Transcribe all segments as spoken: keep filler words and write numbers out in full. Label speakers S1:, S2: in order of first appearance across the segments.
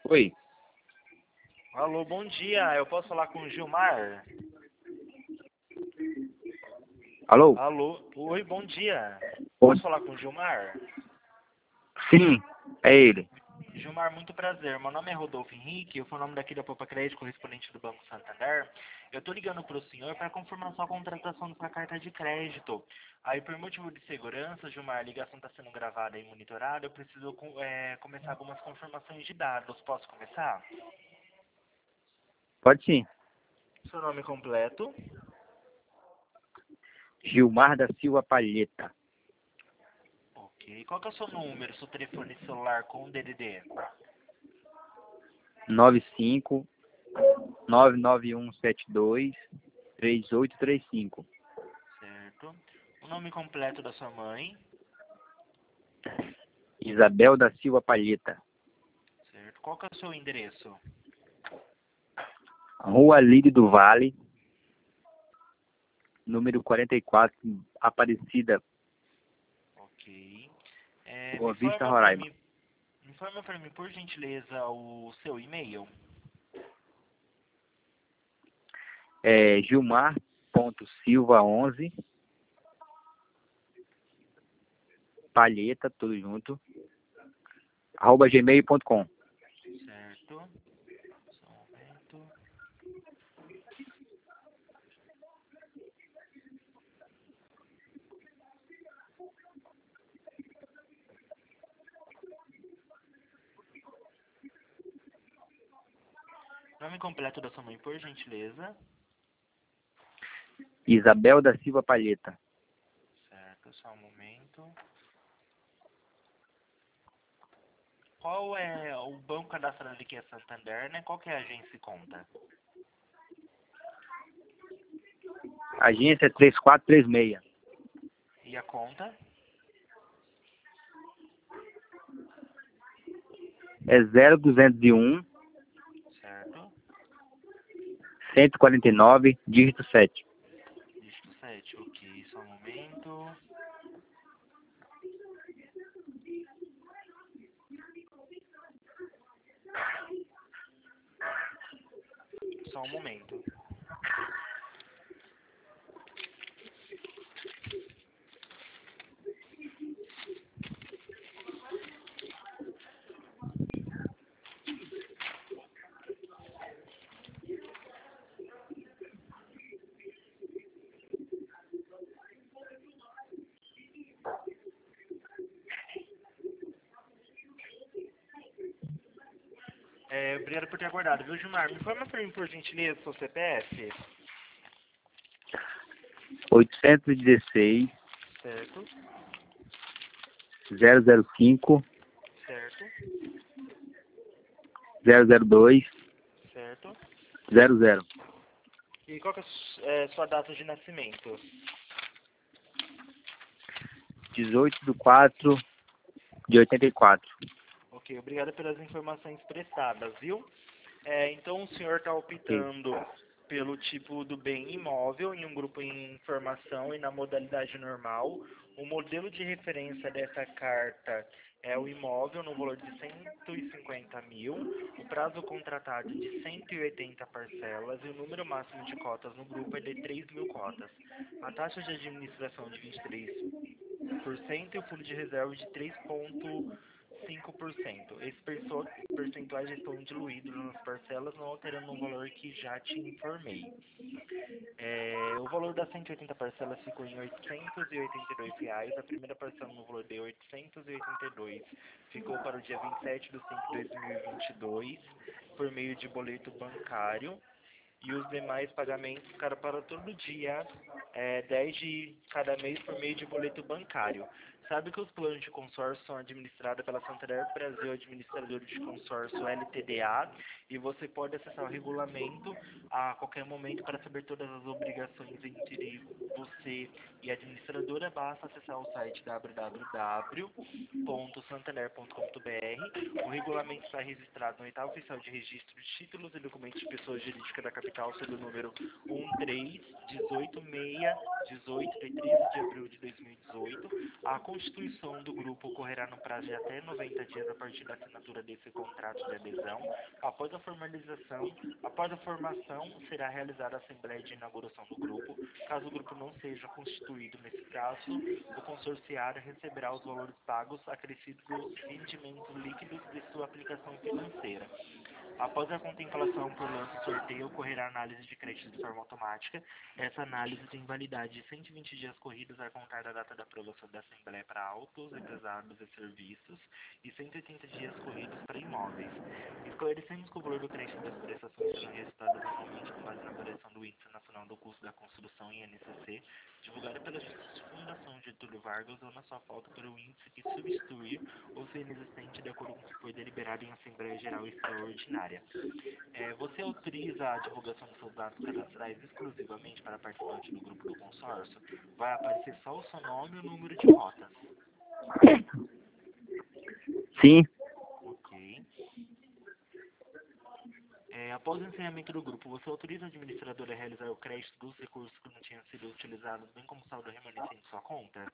S1: Oi.
S2: Alô, bom dia. Eu posso falar com o Gilmar?
S1: Alô?
S2: Alô? Oi, bom dia.
S1: Oi.
S2: Posso falar com o Gilmar?
S1: Sim, é ele.
S2: Gilmar, muito prazer. Meu nome é Rodolfo Henrique, eu sou o nome daqui da Popa Crédito, correspondente do Banco Santander. Eu estou ligando para o senhor para confirmar sua contratação da sua carta de crédito. Aí, por motivo de segurança, Gilmar, a ligação está sendo gravada e monitorada, eu preciso com- é, começar algumas confirmações de dados. Posso começar?
S1: Pode sim.
S2: Seu nome completo?
S1: Gilmar da Silva Palheta.
S2: Ok. Qual que é o seu número, seu telefone celular com D D D?
S1: nove cinco nove nove um sete dois três oito três cinco.
S2: Certo. O nome completo da sua mãe?
S1: Isabel da Silva Palheta.
S2: Certo. Qual que é o seu endereço?
S1: Rua Lírio do Vale, número quarenta e quatro, Aparecida,
S2: Ok. É, me
S1: Boa Vista,
S2: informa para
S1: Roraima.
S2: mim, me informa para mim, por gentileza, o seu e-mail.
S1: É gilmar ponto silva onze Palheta, tudo junto, arroba gmail ponto com.
S2: Certo. Só um momento. Nome completo da sua mãe, por gentileza.
S1: Isabel da Silva Palheta.
S2: Certo, só um momento. Qual é o banco cadastrado aqui é Santander, né? Qual que é a agência e conta?
S1: Agência três quatro três seis.
S2: E a conta?
S1: É zero duzentos e um
S2: Certo.
S1: cento e quarenta e nove, dígito sete.
S2: Dígito sete, ok, só um momento. Só um momento. É, obrigado por ter aguardado, viu, Gilmar? Me informa para mim, por gentileza, seu C P F.
S1: oitocentos e dezesseis,
S2: Certo,
S1: zero zero cinco,
S2: certo,
S1: zero zero dois,
S2: certo.
S1: zero zero.
S2: E qual que é a su- é, sua data de nascimento?
S1: dezoito de quatro de oitenta e quatro.
S2: Ok, obrigado pelas informações prestadas, viu? É, então o senhor está
S1: Ok.
S2: optando pelo tipo do bem imóvel em um grupo em informação e na modalidade normal. O modelo de referência dessa carta é o imóvel no valor de cento e cinquenta mil, o prazo contratado de cento e oitenta parcelas e o número máximo de cotas no grupo é de três mil cotas. A taxa de administração de vinte e três por cento e o fundo de reserva de três vírgula cinco por cento. Esses perso- percentuais já estão diluídos nas parcelas, não alterando o valor que já te informei. É, o valor das cento e oitenta parcelas ficou em oitocentos e oitenta e dois reais. A primeira parcela no valor de oitocentos e oitenta e dois ficou para o dia vinte e sete de cinco de dois mil e vinte e dois por meio de boleto bancário. E os demais pagamentos ficaram para todo dia, é, dez de cada mês por meio de boleto bancário. Sabe que os planos de consórcio são administrados pela Santander Brasil Administradora de Consórcio L T D A e você pode acessar o regulamento a qualquer momento para saber todas as obrigações entre você e a administradora. Basta acessar o site w w w ponto santander ponto com ponto b r. O regulamento está registrado no oitavo oficial de registro de títulos e documentos de pessoa jurídica da capital sob o número um três um oito seis dezoito, de treze de abril de dois mil e dezoito. A constituição do grupo ocorrerá no prazo de até noventa dias a partir da assinatura desse contrato de adesão. Após a formalização, após a formação, será realizada a assembleia de inauguração do grupo. Caso o grupo não seja constituído nesse prazo, o consorciário receberá os valores pagos acrescidos dos rendimentos líquidos de sua aplicação financeira. Após a contemplação por lance sorteio, ocorrerá a análise de crédito de forma automática. Essa análise tem validade de cento e vinte dias corridos a contar da data da aprovação da Assembleia para autos, empresários e serviços e cento e oitenta dias corridos para imóveis. Esclarecemos que o valor do crédito das prestações serão registradas anualmente com base na variação do Índice Nacional do Custo da Construção I N C C, divulgada pela Fundação Getúlio Vargas ou na sua falta pelo índice que substituir ou ser inexistente de acordo com o que foi deliberado em Assembleia Geral Extraordinária. É, você autoriza a divulgação dos seus dados cadastrais exclusivamente para participante do grupo do consórcio? Vai aparecer só o seu nome e o número de cotas.
S1: Sim.
S2: Ok. É, após o encerramento do grupo, você autoriza a administradora a realizar o crédito dos recursos que não tinham sido utilizados, bem como saldo remanescente de sua conta?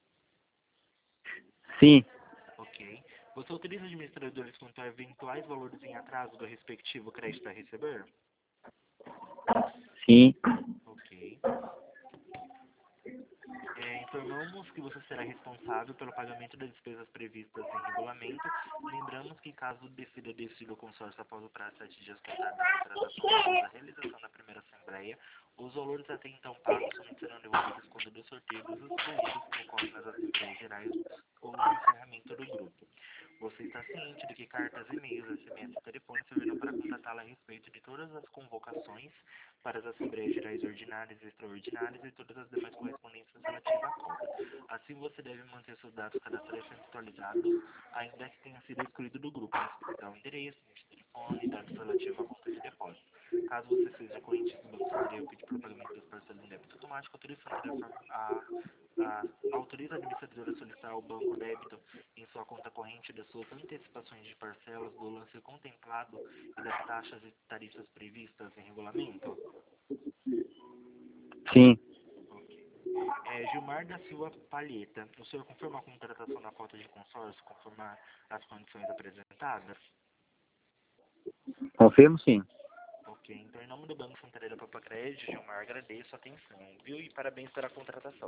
S1: Sim.
S2: Ok. Você autoriza administradores quanto a eventuais valores em atraso do respectivo crédito a receber?
S1: Sim.
S2: Ok. É, informamos que você será responsável pelo pagamento das despesas previstas em regulamento. Lembramos que, caso decida decidir o consórcio após o prazo de sete dias contado da contratação após a realização da primeira assembleia, os valores até então pagos somente serão devolvidos quando do sorteio dos excluídos que ocorrem nas assembleias gerais ou no encerramento do grupo. Você está ciente de que cartas, e-mails, S M S e telefone servirão para contatá-la a respeito de todas as convocações para as Assembleias Gerais Ordinárias e Extraordinárias e todas as demais correspondências relativas à cota. Assim, você deve manter seus dados cadastrais sempre atualizados, ainda que tenha sido excluído do grupo, em especial o endereço, número de telefone e dados relativos à conta de depósito. Caso você seja cliente do Banco Santander ou pedir pelo pagamento das parcelas em débito automático, autoriza a, a, autoriza a administradora a solicitar ao banco débito em sua conta corrente das suas antecipações de parcelas do lance contemplado e das taxas e tarifas previstas em regulamento?
S1: Sim.
S2: Ok. É, Gilmar da Silva Palheta, o senhor confirma a contratação da cota de consórcio conforme as condições apresentadas?
S1: Confirmo, sim.
S2: Ok, então em nome do Banco Santander da Papacred, Gilmar, agradeço a atenção, viu? E parabéns pela contratação.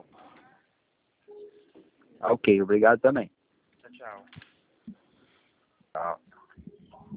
S1: Ok, obrigado também.
S2: Tchau, tchau.
S1: Tchau.